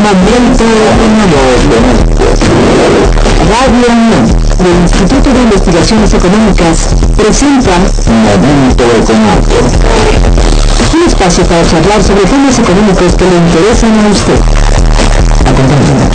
Momento Económico. Radio UNAM y el Instituto de Investigaciones Económicas presentan Momento Económico. Un espacio para charlar sobre temas económicos que le interesan a usted. Acompáñenos.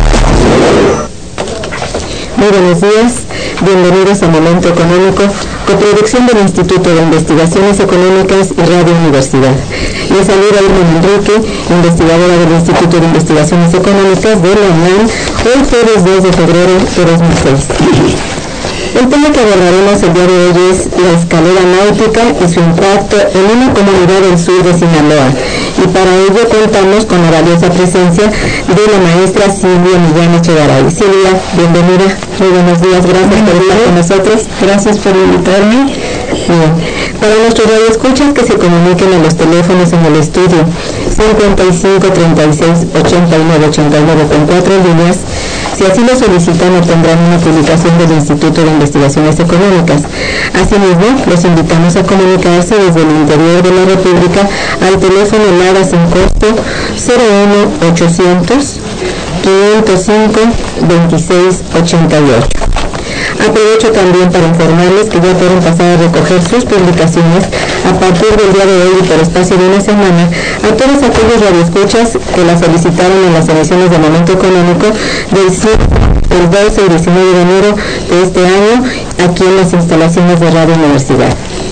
Muy buenos días, bienvenidos a Momento Económico, coproducción del Instituto de Investigaciones Económicas y Radio Universidad. Les saluda Irma Enrique, investigadora del Instituto de Investigaciones Económicas de la UNAM, hoy jueves 2 de febrero de 2006. El tema que abordaremos el día de hoy es la escalera náutica y su impacto en una comunidad del sur de Sinaloa. Y para ello contamos con la valiosa presencia de la maestra Silvia Millán Echegaray. Silvia, bienvenida, muy buenos días, gracias por estar con nosotros. Gracias por invitarme. Bien. Para nuestros radioescuchas que se comuniquen a los teléfonos en el estudio 55 36 89 89 con 4 líneas. Si así lo solicitan, obtendrán una publicación del Instituto de Investigaciones Económicas. Asimismo, los invitamos a comunicarse desde el interior de la República al teléfono LADA sin costo 01 800 505 2688. Aprovecho también para informarles que ya pueden pasar a recoger sus publicaciones a partir del día de hoy y por espacio de una semana a todos aquellos radioescuchas que la solicitaron en las emisiones de Momento Económico del 12 y 19 de enero de este año aquí en las instalaciones de Radio Universidad.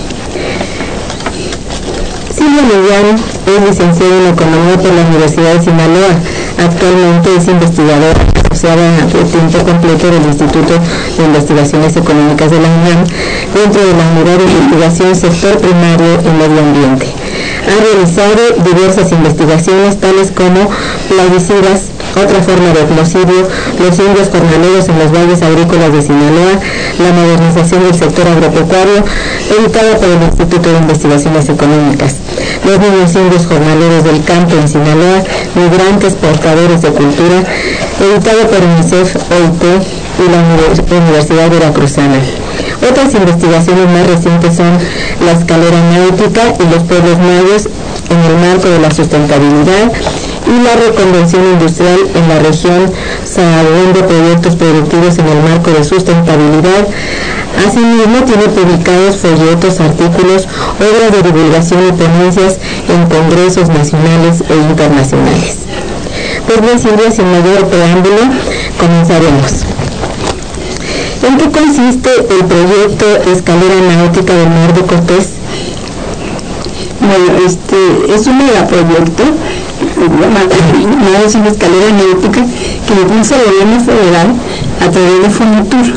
Silvia Millán es licenciada en Economía por la Universidad de Sinaloa. Actualmente es investigadora asociada a tiempo completo del Instituto de Investigaciones Económicas de la UNAM dentro de la Unidad de Investigación Sector Primario y Medio Ambiente. Ha realizado diversas investigaciones tales como plaguicidas, otra forma de ecocidio, los indios jornaleros en los valles agrícolas de Sinaloa, la modernización del sector agropecuario, editada por el Instituto de Investigaciones Económicas, los niños indios jornaleros del campo en Sinaloa, migrantes portadores de cultura, editado por UNICEF, OIT y la Universidad Veracruzana. Otras investigaciones más recientes son la escalera náutica y los pueblos mayos en el marco de la sustentabilidad y la reconversión industrial en la región Sahagún de proyectos productivos en el marco de sustentabilidad. Asimismo, tiene publicados folletos, artículos, obras de divulgación y ponencias en congresos nacionales e internacionales. Pues bien, Silvia, sin mayor preámbulo, comenzaremos. ¿En qué consiste el proyecto Escalera Náutica del Mar de Cortés? Bueno, es un megaproyecto llamado una escalera náutica que impulsa el gobierno federal a través de Fonatur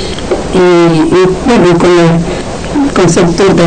y con el concepto de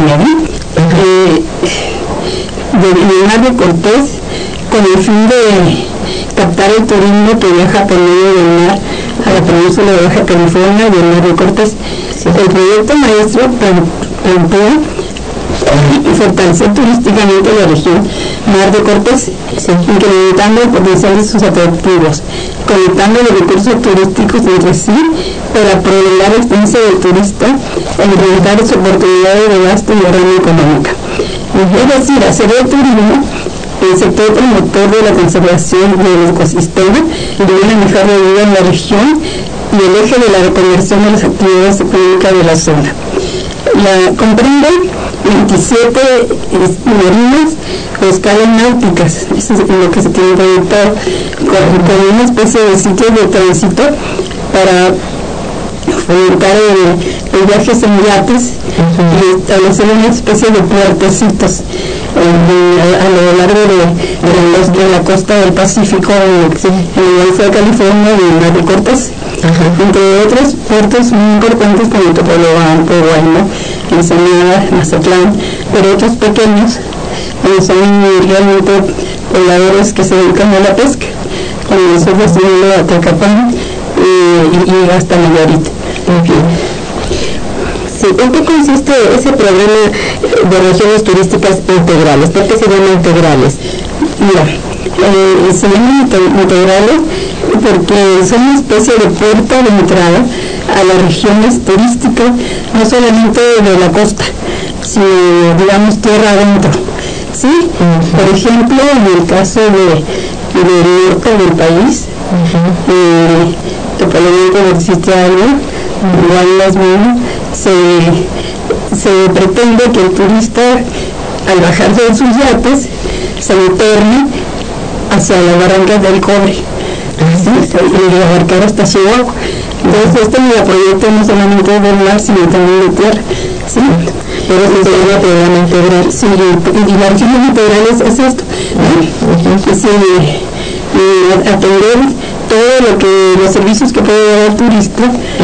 del Mar de Cortés, con el fin de captar el turismo que viaja por medio del mar a la península de Baja California y el Mar de Cortés. El proyecto maestro plantea fortalecer turísticamente la región Mar de Cortés, incrementando el potencial de sus atractivos, conectando los recursos turísticos entre sí para prolongar la experiencia del turista e incrementar sus oportunidades de gasto y derrama económica. Es decir, hacer el turismo el sector promotor de la conservación del ecosistema y de una mejor vida en la región y el eje de la reconversión de las actividades económicas de la zona. Comprende 27 marinas o escalas náuticas, eso es lo que se tiene proyectado, con una especie de sitios de tránsito para fomentar los viajes en yates y establecer una especie de puertecitos a lo largo de la costa del Pacífico en el Golfo de California y el Mar de Cortés, entre otros puertos muy importantes como Topolobampo, Guaymas, Ensenada, Mazatlán, pero otros pequeños son realmente pobladores que se dedican a la pesca, como nosotros tenemos a Tecapán y hasta Nayarit. Sí, ¿en qué consiste ese programa de regiones turísticas integrales? ¿Por qué se llama integrales? Mira, se llaman integrales porque son una especie de puerta de entrada a las regiones turísticas, no solamente de la costa, sino, digamos, tierra adentro. ¿Sí? Por ejemplo, en el caso de del norte del país, topológico no existe algo, igual las mismas, se pretende que el turista, al bajarse de sus yates, se interne hacia las barrancas del Cobre, y abarcar hasta Chihuahua. Entonces este megaproyecto no solamente es del mar, sino también de tierra. ¿Sí? Pero eso se llama programa integral. Sí, y la región integral es esto, atender todo lo que, los servicios que puede dar el turista,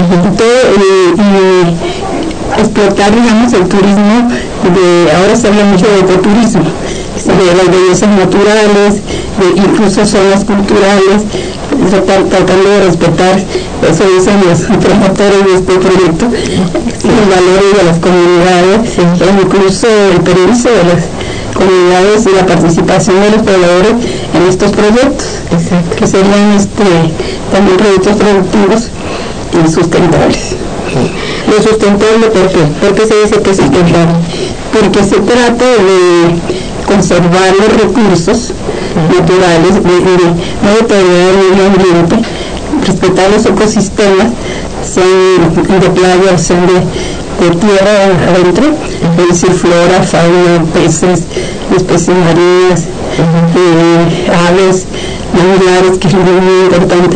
y explotar, digamos, el turismo ahora se habla mucho de ecoturismo, de las bellezas naturales, incluso zonas culturales, tratando de respetar, eso dicen los promotores de este proyecto, los valores de las comunidades, incluso el permiso de las comunidades y la participación de los pobladores en estos proyectos, que serían también proyectos productivos y sustentables. ¿Lo sustentable por qué? ¿Por qué se dice que es sustentable? Porque se trata de conservar los recursos naturales, no deteriorar el medio ambiente, respetar los ecosistemas, sean de playa o sean de tierra adentro, es decir, flora, fauna, peces, especies marinas, aves, manglares, que es muy importante,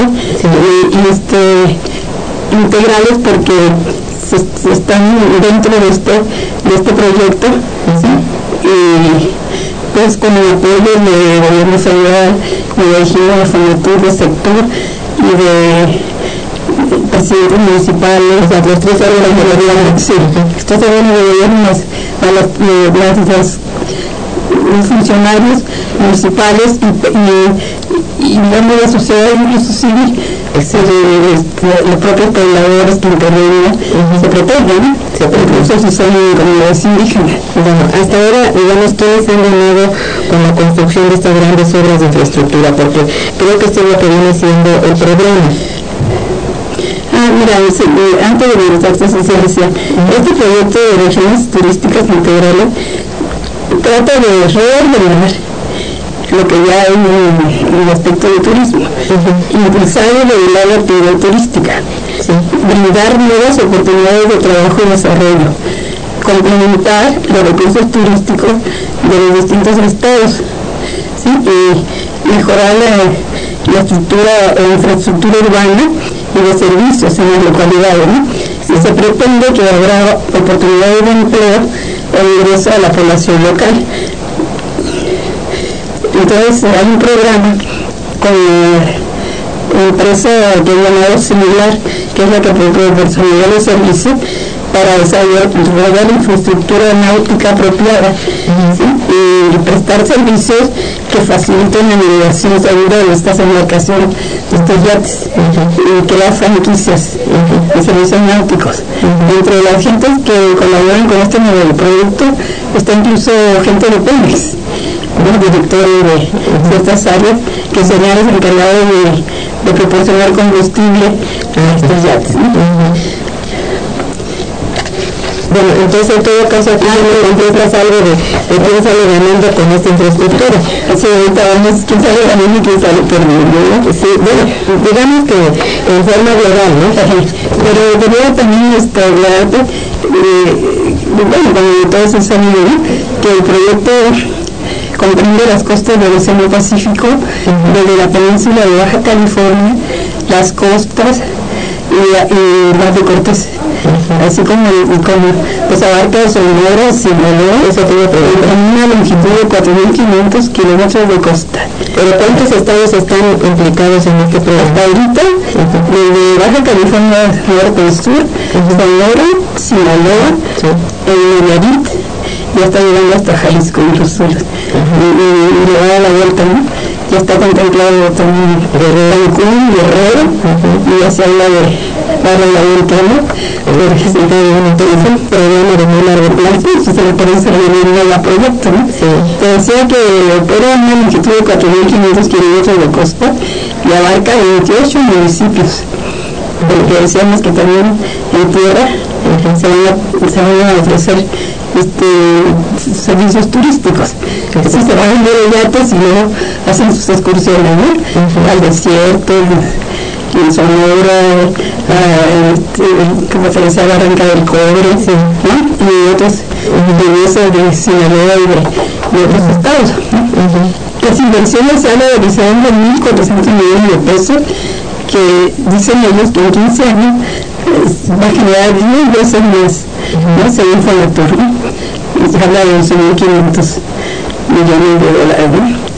integrales porque se están dentro de este proyecto, y pues con el apoyo del gobierno federal, de la Fonatur, del sector y de presidentes municipales, los tres órganos de gobierno, estos órganos de gobierno, los funcionarios municipales y digamos la sociedad incluso civil, los propios pobladores que intervienen, se protegen, incluso si son comunidades indígenas. Bueno, hasta ahora, digamos, ¿quiénes han ganado con la construcción de estas grandes obras de infraestructura? Porque creo que esto es lo que viene siendo el problema. Mira, antes de mi respuesta social, decía, este proyecto de regiones turísticas integrales trata de reordenar lo que ya hay en el aspecto de turismo, impulsar y regular la actividad turística, brindar nuevas oportunidades de trabajo y desarrollo, complementar los recursos turísticos de los distintos estados, y mejorar la estructura o infraestructura urbana y de servicios en las localidades, Si se pretende que habrá oportunidades de empleo o ingreso a la población local. Entonces hay un programa con la empresa que es llamado Similar, que es la que proporciona los servicios para desarrollar infraestructura náutica apropiada, y prestar servicios que faciliten la navegación segura de estas embarcaciones, de estos yates, y crear franquicias de servicios náuticos. Entre las gentes que colaboran con este nuevo proyecto está incluso gente de Pemex, los directores de ciertas áreas que serían los encargados de proporcionar combustible a estos yates. Bueno, entonces en todo caso aquí me contestas algo de quién sale ganando con esta infraestructura. Sí, ahorita vamos, quién sale ganando y quién sale perdiendo, ¿no? Sí, bueno, digamos que en forma global, ¿no? Pero debería también hablarte, bueno, como todos han sabido, ¿no? Que el proyecto comprende las costas del Océano Pacífico, desde la península de Baja California, las costas y las de Cortés, así como pues abarca Sonora, Sinaloa, en una longitud de 4.500 kilómetros de costa. ¿Pero cuántos estados están implicados en este proyecto? Hasta ahorita, desde Baja California norte y sur, Sonora, Sinaloa, Nayarit, ya está llegando hasta Jalisco incluso, y le va a dar la vuelta, ¿no? Ya está contemplado también Cancún, Guerrero, y ya se habla de darle la vuelta, ¿no? Porque se entonces un programa de muy largo plazo, y se le puede hacer un megaproyecto, ¿no? Te decía que opera una longitud de 4.500 kilómetros de costa y abarca 28 municipios porque decíamos que también en tierra se van a ofrecer servicios turísticos. Así se van a vender yates y luego hacen sus excursiones, ¿no? Al desierto, en Sonora, como se decía, Barranca del Cobre, ¿no? Y otros de Sinaloa y de otros estados, ¿no? Las inversiones se han realizado en 1.400 millones de pesos, que dicen ellos que en 15 años va a generar 10 veces más, ¿no? Según Fonatur, ¿no? Se habla de 11.500 millones de dólares, ¿no?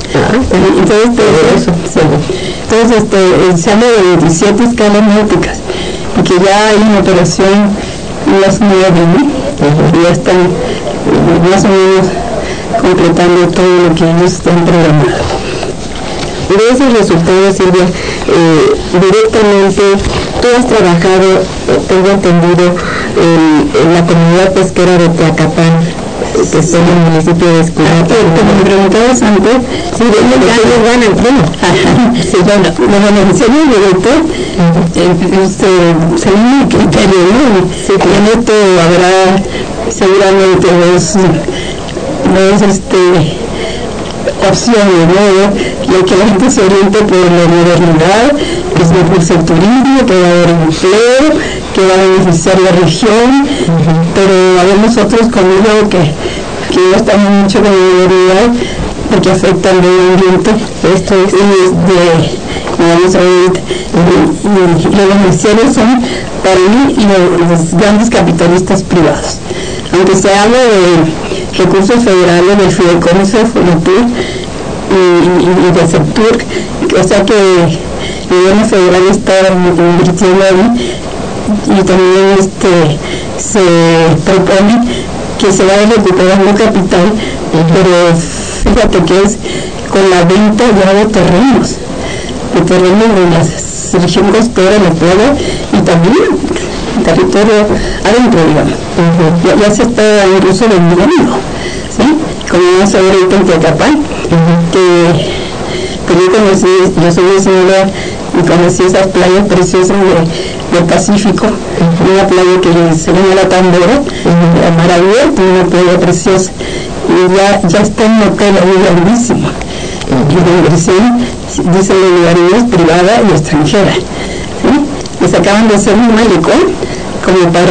Entonces, se habla de 27 escalas náuticas y que ya hay una operación en las 9, ¿no? Y ya están más o menos completando todo lo que ellos están programando. De esos resultados, Silvia, directamente tú has trabajado, tengo entendido, en la comunidad pesquera de Teacapán, que está en el municipio de Escurapa. Como me preguntabas antes, sí, de ellos ganan, bueno. Sí, bueno, los beneficiarios directos según mi criterio, ¿no? Sí, en esto habrá seguramente dos opciones, ¿no? Que la gente se oriente por la modernidad, que se impulse el turismo, que va a haber empleo, que va a beneficiar la región, pero habemos otros conmigo que no estamos mucho con la modernidad porque afecta al medio ambiente. Esto es como vamos a ver, y los beneficiarios son para mí los grandes capitalistas privados. Aunque se habla de recursos federales del Fideicomiso de Fonatur y de Septur, o sea que el gobierno federal está invirtiendo ahí, y también se propone que se vaya recuperando capital, pero fíjate que es con la venta ya de terrenos en la región costera, en la Puebla, y también territorio adentro, digamos. Ya se está incluso vendiendo, ¿sí? Como vamos a ver ahorita en Teacapán, que yo soy de Sinaloa y conocí esas playas preciosas del Pacífico, una playa que se llama La Tambora, la mar abierto, una playa preciosa, y ya está en un hotel ahí grandísimo, y la inversión, dicen los lugares, privada y extranjera, ¿sí? Les acaban de hacer un malecón como para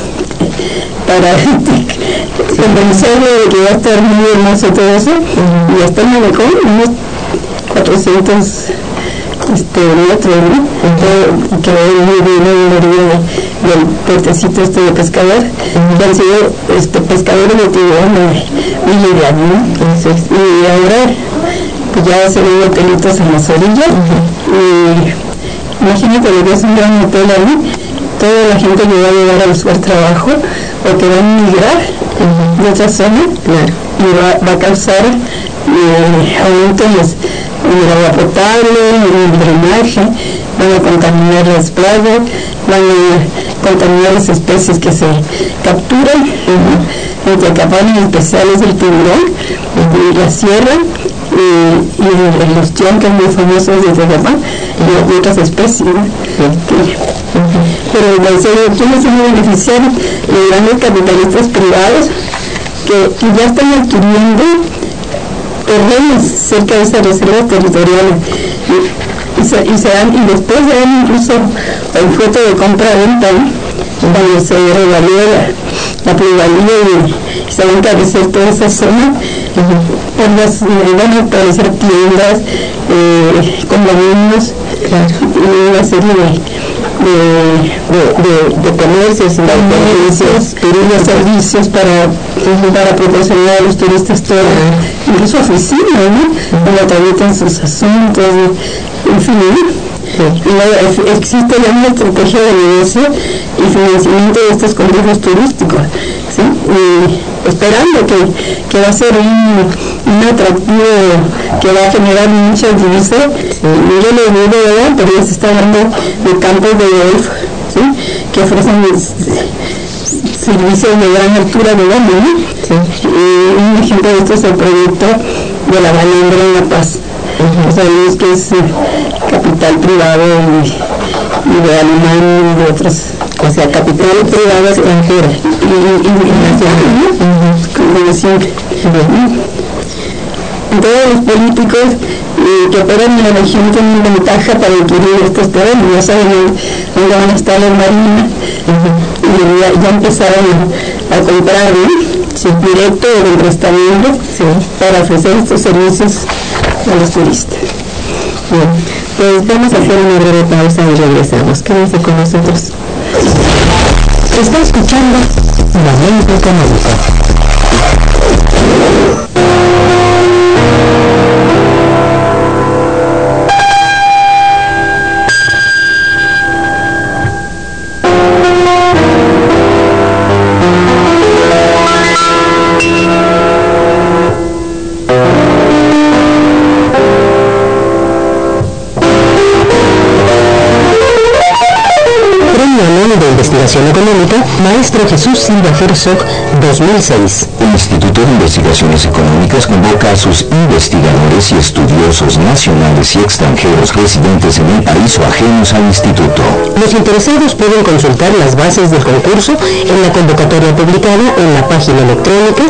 convencerlo de que va a estar muy hermoso todo eso, y hasta el malecón, unos 400 metros, ¿no? Que va muy bien en la orilla del puertecito de pescador, que han sido pescadores de tiburón de miles de años, ¿no? Y ahora pues ya se ven hotelitos en las orillas, y imagínate lo que es un gran hotel ahí, toda la gente que va a llegar a buscar trabajo o que va a migrar de otra zona, y va a causar aumento en el agua potable, en el drenaje, van a contaminar las playas, van a contaminar las especies que se capturan, en Teacapán en especial es el tiburón, y la sierra, y el ostión, que es muy famoso de Teacapán, y otras especies, ¿no? Pero ¿quiénes son los beneficiarios? Los grandes capitalistas privados que ya están adquiriendo terrenos cerca de esas reservas territoriales y después se dan incluso el fruto de compra-venta, ¿no? Cuando se revalúa la pluralidad y se va a encarecer toda esa zona, van a aparecer tiendas, condominios, y una serie de comercios y servicios para proporcionar a los turistas todo, incluso oficinas, ¿no? Donde tramitan sus asuntos, en fin, ¿no? Y existe ya una estrategia de negocio y financiamiento de estos complejos turísticos, ¿sí? Y esperando que va a ser un atractivo que va a generar muchas divisas. Yo lo digo, ¿verdad? Pero ya se está hablando de campos de golf, ¿sí? Que ofrecen servicios de gran altura de gama, ¿no? Sí. Un ejemplo de esto es el proyecto de la Balandra en La Paz. Sabemos que es capital privado de Alemania y de otras, o sea, capital privada extranjera y nacional, como siempre. Todos los políticos que operan en la región tienen ventaja para adquirir estos terrenos, ya saben dónde van a estar las marinas, y ya empezaron a comprar, directo o en restaurantes, para ofrecer estos servicios a los turistas. Bien, pues vamos a hacer una breve pausa y regresamos. Quédense con nosotros. Está escuchando Momento Económico. Investigación Económica, Maestro Jesús Silva Herzog, 2006. El Instituto de Investigaciones Económicas convoca a sus investigadores y estudiosos nacionales y extranjeros residentes en el país o ajenos al instituto. Los interesados pueden consultar las bases del concurso en la convocatoria publicada en la página electrónica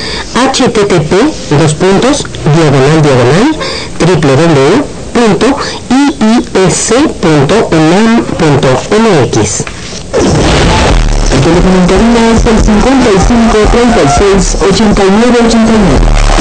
http://www.iis.unam.mx. El teléfono en cabina es el 55 36 89 89.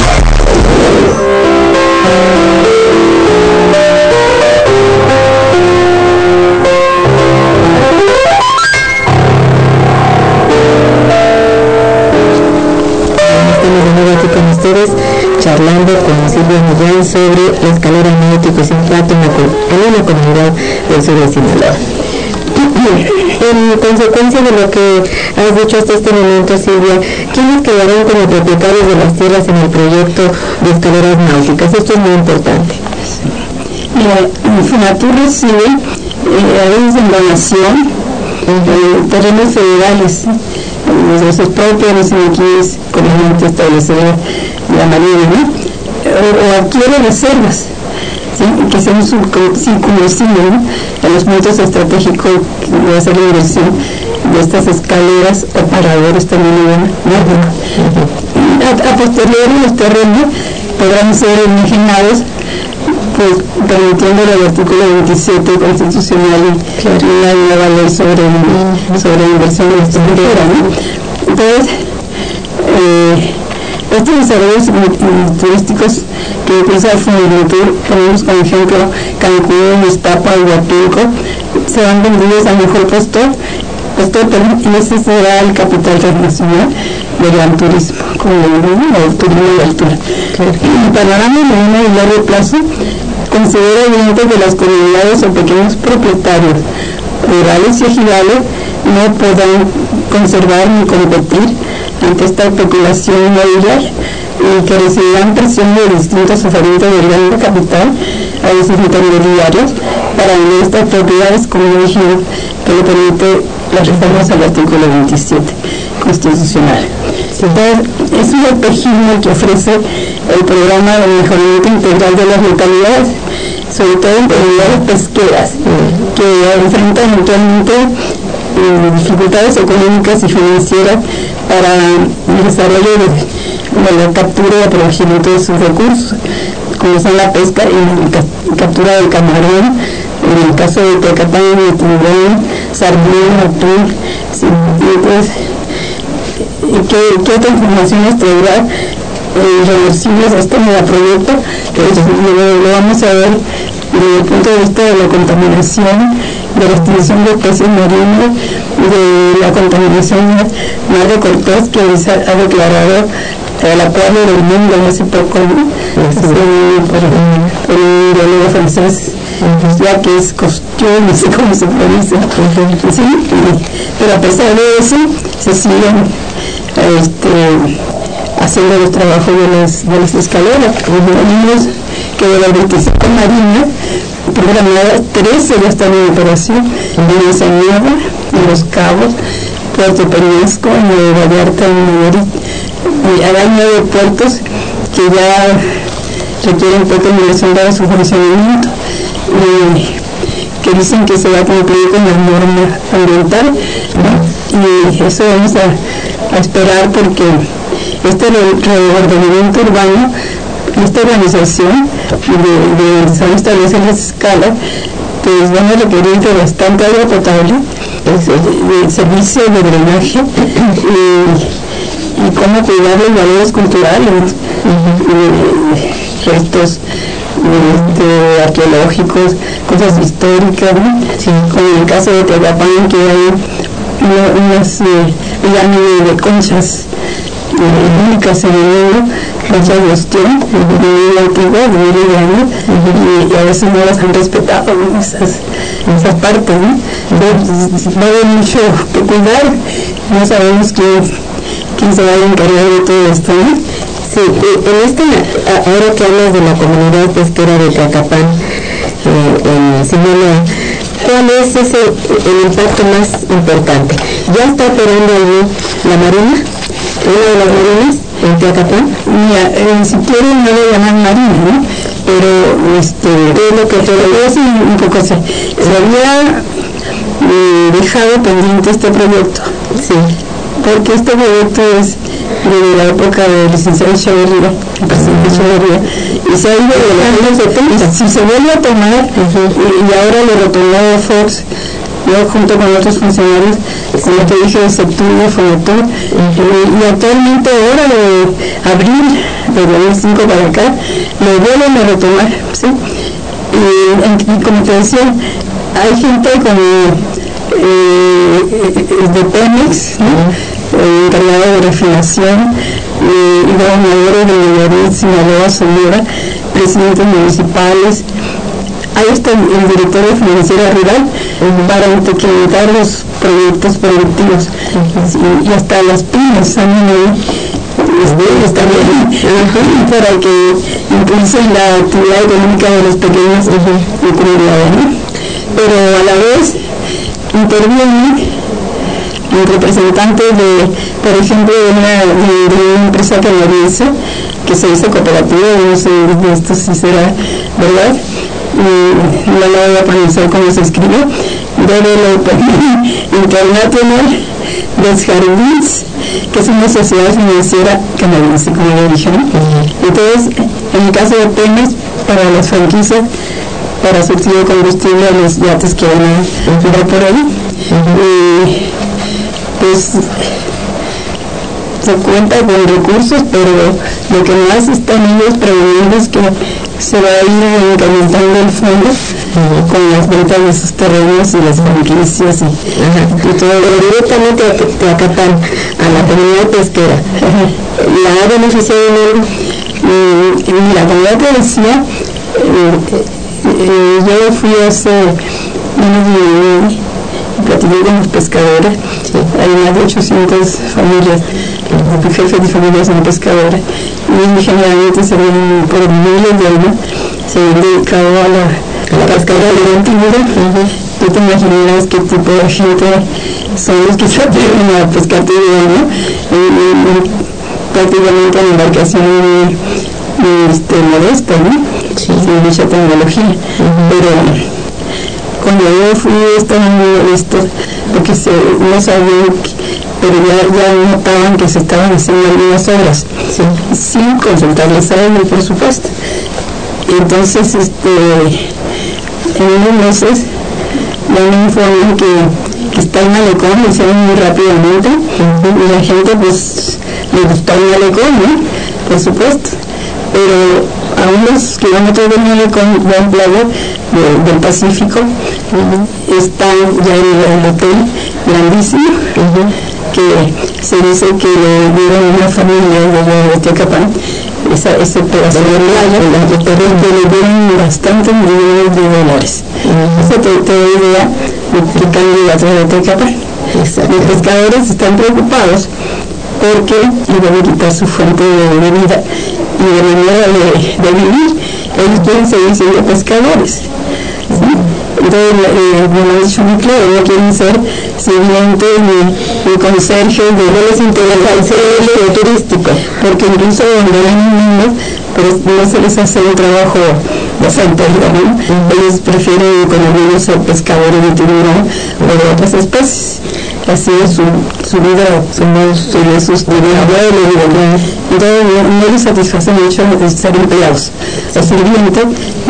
Con ustedes charlando con Silvia Millán sobre la escalera náutica y su impacto en una comunidad del sur de Sinaloa. En consecuencia de lo que has dicho hasta este momento, Silvia, ¿quiénes quedarán como propietarios de las tierras en el proyecto de escaleras náuticas? Esto es muy importante. Fonatur recibe a veces en donación terrenos federales de sus propios, no sé aquí es conveniente establecer la marina, o adquiere reservas, ¿sí? Que sean circunvecinos, en los puntos estratégicos de hacer la inversión de estas escaleras o paradores también. A posteriori los terrenos podrán ser enajenados, pues permitiendo el artículo 27 constitucional y la ley sobre inversión extranjera, ¿no? Entonces, estos desarrollos turísticos que impulsa Fonatur, ponemos como ejemplo Cancún, Iztapa y Huatulco, serán vendidos al mejor postor, y ese será el capital transnacional del gran turismo, como el turismo de altura. El panorama de mediano y largo plazo considera evidente que las comunidades o pequeños propietarios rurales y ejidales no podrán conservar ni competir ante esta especulación inmobiliaria y que recibirán presión de distintos oferentes del gran capital a los intermediarios para vender estas propiedades, como dijimos, que le permite las reformas al artículo 27 constitucional. Entonces, es un espejismo que ofrece el programa de mejoramiento integral de las localidades, sobre todo en comunidades pesqueras, que enfrentan actualmente dificultades económicas y financieras para el desarrollo de la captura y aprovechamiento de sus recursos, como son la pesca y la captura del camarón, en el caso de Tecatán, de tiburón, sardina, atún. ¿Qué otras informaciones traerá reversibles a este megaproyecto? Lo vamos a ver desde el punto de vista de la contaminación, de la extinción de especies marinas, de la contaminación Mar de Cortés, que ha declarado el acuerdo del mundo hace poco, ¿no? Por un biólogo francés, ya que es Cousteau, no sé cómo se pronuncia, ¿sí? Pero a pesar de eso se siguen haciendo los trabajos de las escaleras. Vimos que de las 25 marinas programadas, 13 ya están en operación, en Ensenada, en Los Cabos, Puerto Peñasco, en Nueva Vallarta, en Nayarit. Hay 9 puertos que ya requieren poca inversión para su funcionamiento. que dicen que se va a cumplir con la norma ambiental, ¿no? Y eso vamos a esperar, porque este reordenamiento urbano, esta organización de se van a establecer las escalas, pues van a requerir de bastante agua potable, de servicio de drenaje y cómo cuidar los valores culturales, restos arqueológicos, cosas históricas, ¿no? Sí. Como en el caso de Tehuacán, que hay unas pirámides de conchas únicas en el mundo, conchas de ostión, muy antiguas, de miles de años, y a veces no las han respetado, ¿no? esas partes, ¿no? Entonces, va a haber mucho que cuidar, no sabemos quién se va a encargar de todo esto, ¿no? Sí, ahora que hablas de la comunidad pesquera de Teacapán, en Sinaloa, ¿cuál es el impacto más importante? ¿Ya está operando allí la marina? ¿Una de las marinas en Teacapán? Mira, si quieren no le llaman marina, ¿no? Pero es lo que te lo voy a decir un poco así. Se había dejado pendiente este proyecto. Sí. Porque este proyecto es de la época del licenciado Echeverría, el presidente Echeverría, y se ha ido de los años 70. Si se vuelve a tomar, y ahora lo retomó Fox, yo junto con otros funcionarios, como te dije, de Septunia, Fonatur, y actualmente ahora de abril de 2005 para acá, lo vuelven a retomar, ¿sí? Y como te decía, hay gente como de Pemex, ¿no? Encargado de refinación, y gobernadores de Nayarit, Sinaloa, Sonora, presidentes municipales. Ahí está el directorio financiero rural para incrementar los proyectos productivos, y hasta las pymes también está bien, para que impulsen la actividad económica de las pequeñas comunidades, ¿no? Pero a la vez intervienen representantes por ejemplo, de una empresa canadiense que se hizo cooperativa, no sé esto si será verdad, no la voy a pronunciar como se escribe, International Desjardins, que es una sociedad financiera canadiense, como le dije, ¿no? Entonces, en el caso de Pemex, para las franquicias, para surtir de combustible a los yates que van a andar por ahí, pues se cuenta con recursos, pero lo que más están ellos previendo es que se va a ir incrementando el fondo con las ventas de sus terrenos y las franquicias y todo. Pero directamente a Teacapán, a la comunidad pesquera, ¿la ha beneficiado en algo? Mira, como ya te decía, yo fui hace unos días y platiqué con los pescadores. Hay más de 800 familias, jefes de familias son pescadores, y generalmente se ven por miles de años, se han dedicado a la pesca de antigüedad. Tú te imaginas qué tipo de gente son los que se atreven a pescar todo el año, prácticamente en embarcación modesta, ¿no? Sin mucha tecnología. Pero cuando yo fui estaban muy listos, porque no sabían, pero ya notaban que se estaban haciendo algunas obras, sin consultarles a ellos, por supuesto. Entonces, en unos meses ya me informan que está el malecón, lo hicieron muy rápidamente, y la gente pues le gustó el malecón, ¿no? Por supuesto. Pero a unos kilómetros del malecón, ya en playa del Pacífico, está ya el hotel grandísimo, que se dice que le dieron una familia de Teacapán, ese pedazo de playa, que le dieron bastantes millones de dólares. Eso te da idea de qué candidato de Teacapán. Los pescadores están preocupados porque le van a quitar su fuente de vida y de manera de vivir. Ellos quieren seguir siendo pescadores. Entonces, me lo he dicho muy claro, no quieren ser sirvientes ni conserjes, no les interesa el ser turístico, porque incluso donde ven niños, pero no se les hace un trabajo santería, ¿no? Ellos prefieren cuando ser pescadores de tiburón o de otras especies. Así es su vida, sus abuelos, entonces no les satisface mucho ser empleados o sirvientes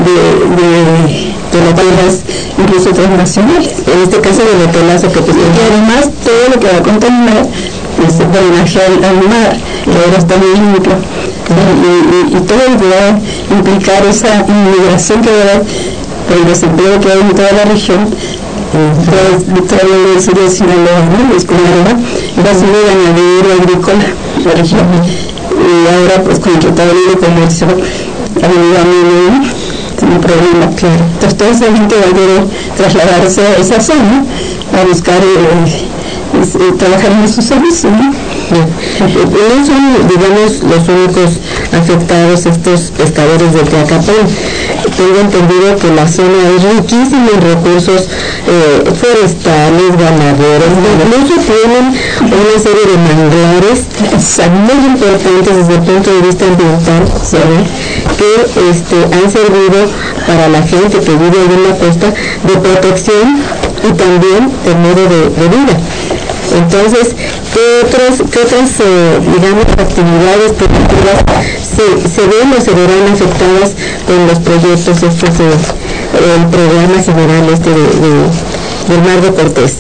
de hotelas, incluso transnacionales. En este caso del hotelazo que pues, y además todo lo que va a contaminar es drenaje al mar, que ahora está muy limpio. Y todo lo que va a implicar esa inmigración que va a dar por el desempleo que hay en toda la región, todo el sur de Sinaloa, ¿no? Es como va a ser ganadero, agrícola, la región. Y ahora pues con el Tratado de Libre Comercio ha venido a menos sin problema, claro. Entonces toda esa gente va a querer trasladarse a esa zona a buscar trabajar en sus servicios, ¿no? No son, digamos, los únicos afectados estos pescadores del Teacapán. Tengo entendido que la zona es riquísima en recursos forestales, ganaderos, incluso tienen una serie de manglares muy importantes desde el punto de vista ambiental, ¿sabe? Que han servido para la gente que vive ahí en la costa de protección y también de modo de vida. Entonces, ¿qué otras digamos, actividades productivas se ven o se verán afectadas con los proyectos el programa general del Mar de Cortés?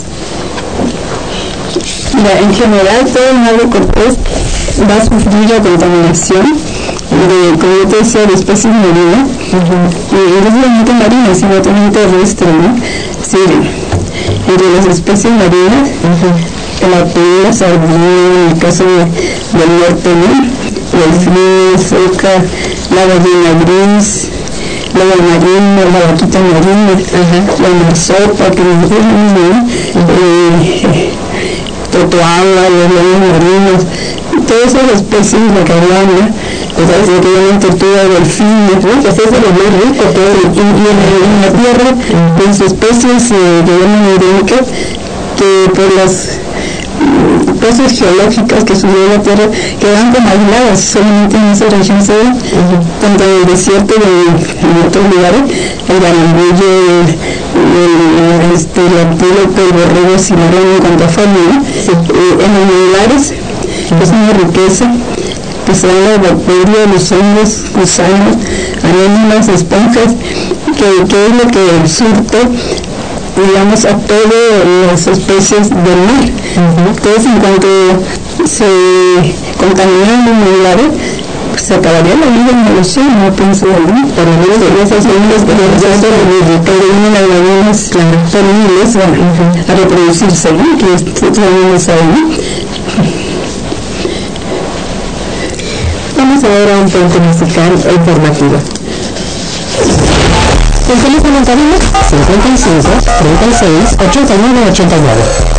Mira, en general todo el Mar de Cortés va a sufrir la contaminación de, como yo te decía, de especies marinas, y no solamente marinas, sino también terrestres, ¿no? Sí, entre las especies marinas, la tuna, sardina, en el caso del norte, ¿no? El frío, foca, la ballena gris, la marina, la vaquita marina, la marsopa, que nos totoagua, los lobos marinos, todas esas especies, la cabrana, la tortuga, delfines, ¿no? Pues eso es lo más rico, y en la tierra, pues especies que llaman endémicas, que por las cosas geológicas que subió la tierra quedan como aisladas, solamente en esa región se ven, tanto en el desierto y en otros lugares, el barambullo, el antílope, el borrego cimarrón en cuanto a forma, ¿no? En los manglares es una riqueza, que son la bacteria, los hongos, gusanos, anémonas, esponjas, que es lo que surte, digamos, a todas las especies del mar. Entonces, en cuanto se contaminan los manglares, pues se acabaría la vida en evolución, no pienso, ¿no? Por lo menos en esas líneas que vienen las gallinas femeniles a reproducirse, ¿no? Que esto también lo saben, ¿no? Vamos ahora a un puente musical informativo. El teléfono en cabina 55 36 89 89.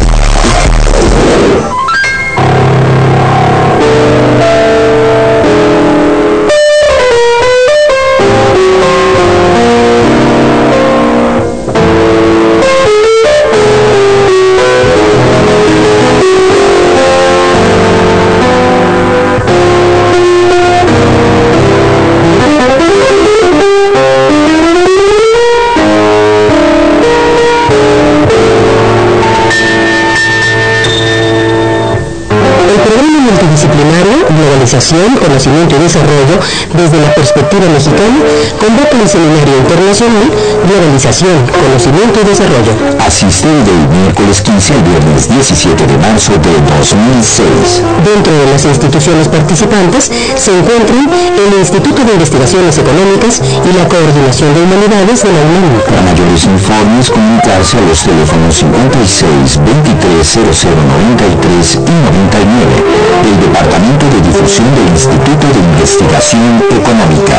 Conocimiento y desarrollo desde la perspectiva mexicana convoca el Seminario Internacional Globalización, Conocimiento y Desarrollo. Asiste del miércoles 15 al viernes 17 de marzo de 2006. Dentro de las instituciones participantes se encuentran el Instituto de Investigaciones Económicas y la Coordinación de Humanidades de la UNAM. Para mayores informes, comunicarse a los teléfonos 56 23 00 93 y 99 del Departamento de Difusión del Instituto de Investigación Económica.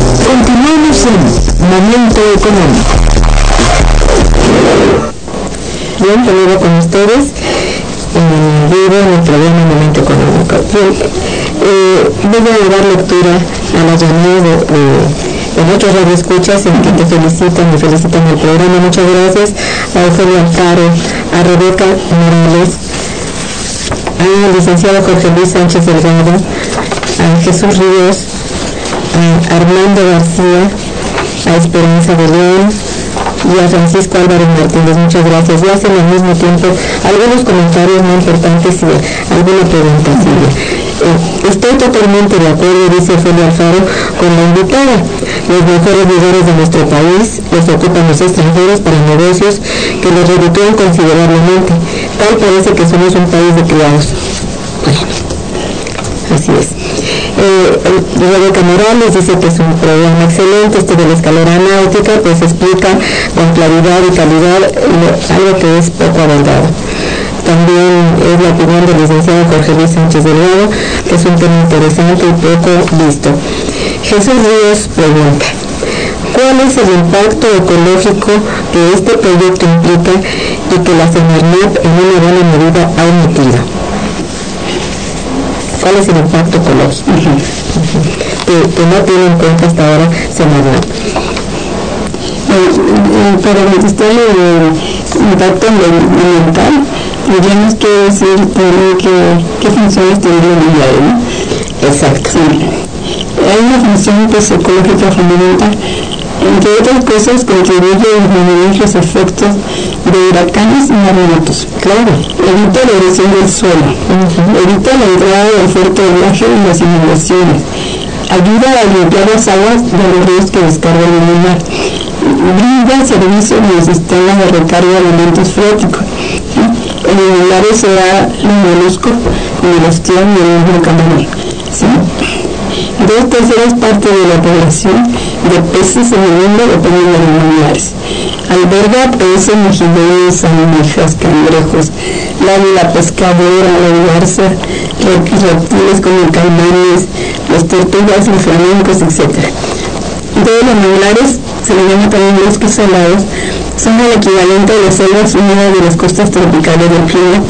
Momento económico. bien, de nuevo con ustedes en vivo en el programa Momento Económico. Voy a dar lectura a las llamadas de nuestros radioescuchas en que te felicitan el programa. Muchas gracias a Ofelia Alfaro, a Rebeca Morales, al licenciado Jorge Luis Sánchez Delgado, a Jesús Ríos, a Armando García, a Esperanza de León y a Francisco Álvarez Martínez. Muchas gracias. Y hacen al mismo tiempo algunos comentarios muy importantes y alguna pregunta, Silvia. Estoy totalmente de acuerdo, dice Ofelia Alfaro, con la invitada. Los mejores lugares de nuestro país los ocupan los extranjeros para negocios que los reditúan considerablemente. Tal parece que somos un país de criados. Bueno, así es. Rebeca Morales dice que es un programa excelente, de la escalera náutica, pues explica con claridad y calidad algo que es poco abordado. También es la opinión del licenciado Jorge Luis Sánchez Delgado, que es un tema interesante y poco visto. Jesús Ríos pregunta: ¿cuál es el impacto ecológico que este proyecto implica y que la Semarnat en una buena medida ha omitido? ¿Cuál es el impacto ecológico que no tiene en cuenta hasta ahora Semarnat? Para contestarle el impacto ambiental, tendríamos que decir qué funciones tendría el diario, ¿no? Exacto. Sí. Hay una función ecológica fundamental, entre otras cosas contribuye a disminuir los efectos de huracanes y maremotos. Claro, evita la erosión del suelo, evita la entrada del fuerte oleaje y las inundaciones, ayuda a limpiar las aguas de los ríos que descargan en el mar, brinda servicio en el sistema de recarga de alimentos freáticos. En el lago se da los moluscos como el ostión y el mismo camarón. ¿Sí? 2/3 partes de la población de peces en el mundo dependen de los manglares. Alberga peces, mejillones, almejas, cangrejos, la pescadora, la garza, reptiles como caimanes, las tortugas, los flamencos, etc. Todos los manglares, se les llama también bosques salados, son el equivalente a las selvas húmedas de las costas tropicales del planeta.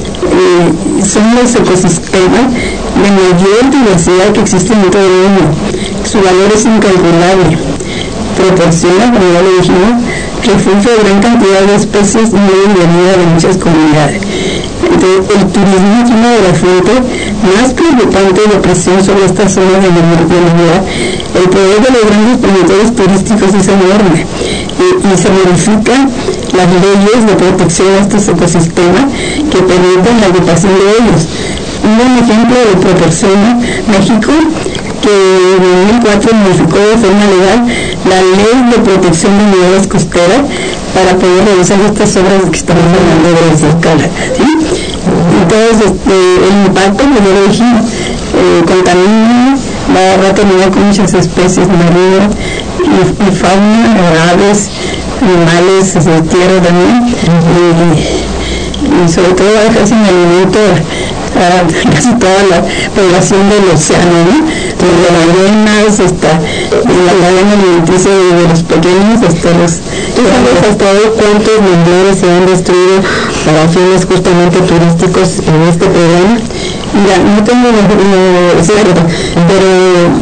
Son los ecosistemas de mayor diversidad que existen en todo el mundo. Su valor es incalculable. Proporciona, como ya lo dijimos, refugio de gran cantidad de especies y medio de vida de muchas comunidades. Entonces, el turismo es una de las fuentes más preocupantes de presión sobre estas zonas de humanidad. El poder de los grandes promotores turísticos es enorme y se modifican las leyes de protección a estos ecosistemas que permiten la ocupación de ellos. Un buen ejemplo lo proporciona México, que en 2004 modificó de forma legal la ley de protección de unidades costeras para poder realizar estas obras que estamos hablando de esa escala, ¿sí? Entonces, el impacto, como ya lo dijimos, contamina, va a terminar con muchas especies marinas y fauna, aves, animales, tierra también, y sobre todo va a dejar sin alimento a casi toda la población del océano, ¿no? Desde las ballenas hasta la cadena alimenticia de los pequeños hasta los... ¿Hasta hoy cuántos manglares se han destruido para fines justamente turísticos en este programa? Mira, no tengo lo cierto, pero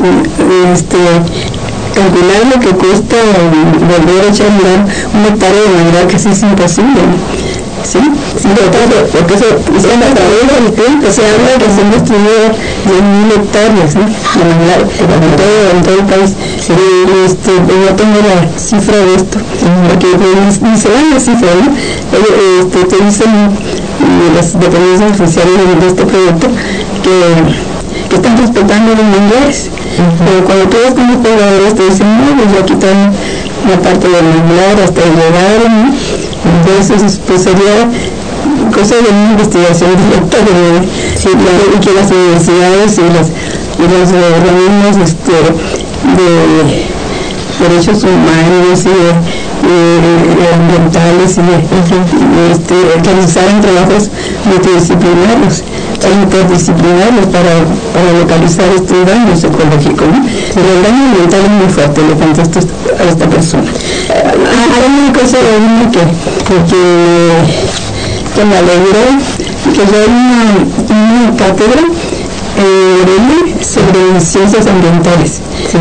calcular lo que cuesta volver a echar un hectárea de manglar, que sí es imposible, ¿no? Sí, porque eso es a través del tiempo. Se habla que se han destruido 10.000 hectáreas, ¿sí? En todo el país. Sí. No tengo la cifra de esto, porque ni se dan las cifras, ¿no? Te dicen las dependencias oficiales de este proyecto que están respetando los manglares. Pero cuando tú vas con los pobladores te dicen, no, pues ya quitan una parte del manglar hasta llegar, ¿no? Entonces, pues sería cosa de una investigación directa y que las universidades y los organismos de derechos humanos y ambientales y realizaran trabajos multidisciplinarios e interdisciplinarios para localizar estos daños ecológicos, ¿no? Pero el daño ambiental es muy fuerte, le contesto a esta persona. Hay una cosa que que me alegró que ya hay una cátedra sobre ciencias ambientales. Sí.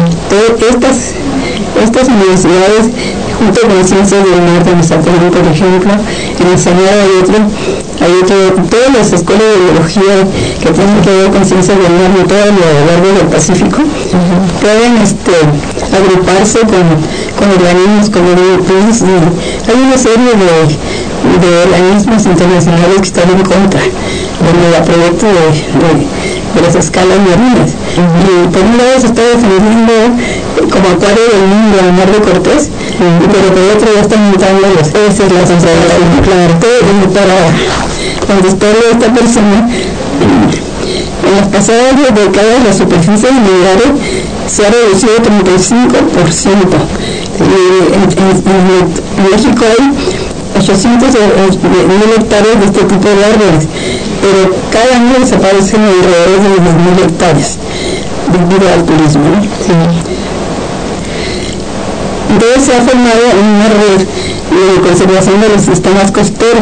Estas universidades, junto con ciencias del mar de Mazatlán, por ejemplo, en el Señor hay todas las escuelas de biología que tienen que ver con ciencias del mar y todo a lo largo del Pacífico, pueden agruparse con organismos como hay una serie de organismos internacionales que están en contra del proyecto de las escalas marinas. Y por un lado se está defendiendo como acuario del mundo al mar de Cortés, pero por otro ya están montando las instalaciones. Claro, para contestarle a esta persona, en las pasadas décadas la superficie de mineral se ha reducido 35%. En México hay 800.000 hectáreas de este tipo de árboles, pero cada año desaparecen alrededor de 10.000 hectáreas debido al turismo, ¿no? Sí. Entonces se ha formado una red de conservación de los sistemas costeros,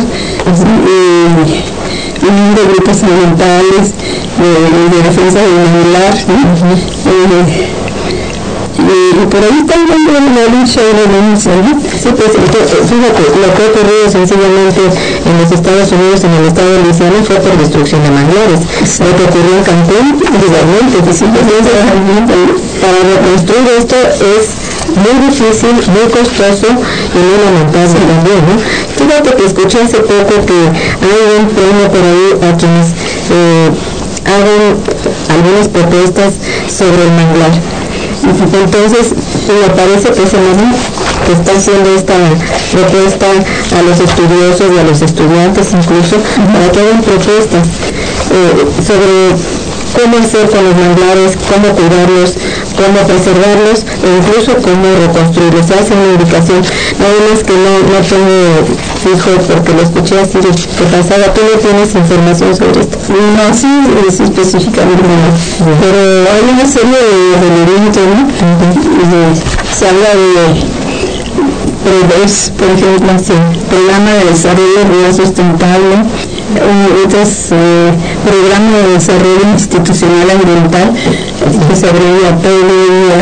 un de grupos ambientales, de defensa del manglar, ¿no? Y por ahí está hablando de la lucha de la denuncia, ¿no? Sí, pues fíjate, lo que ha ocurrido sencillamente en los Estados Unidos, en el estado de Luisiana, fue por destrucción de manglares. Lo que ocurrió en Cancún, igualmente, para reconstruir esto es muy difícil, muy costoso y muy lamentable también, ¿no? Fíjate que escuché hace poco que hay un premio por ahí a quienes hagan algunas propuestas sobre el manglar. Entonces, me parece que es el mismo que está haciendo esta propuesta a los estudiosos y a los estudiantes incluso, para que hagan propuestas sobre cómo hacer con los manglares, cómo cuidarlos, cómo preservarlos e incluso cómo reconstruirlos. Se hace una indicación, nada más que no tengo fijo porque lo escuché así que pasaba. ¿Tú no tienes información sobre esto? No, sí, específicamente no. Pero hay una serie de elementos, ¿no? Se habla de PRODES, por ejemplo, sí, Programa de Desarrollo Rural Sustentable, otros Programa de Desarrollo Institucional Ambiental, que se abrevia PDIA,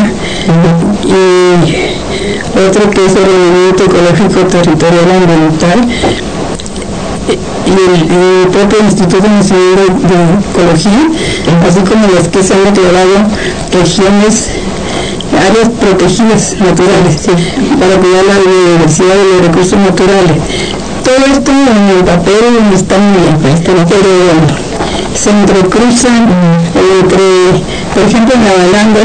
y otro que es Ordenamiento Ecológico Territorial Ambiental, y el propio Instituto Nacional de Ecología, así como los que se han declarado regiones, áreas protegidas naturales, sí, para cuidar la biodiversidad y los recursos naturales. Todo esto en el papel está muy bien, pero se entrecruzan por ejemplo, en la Balanda,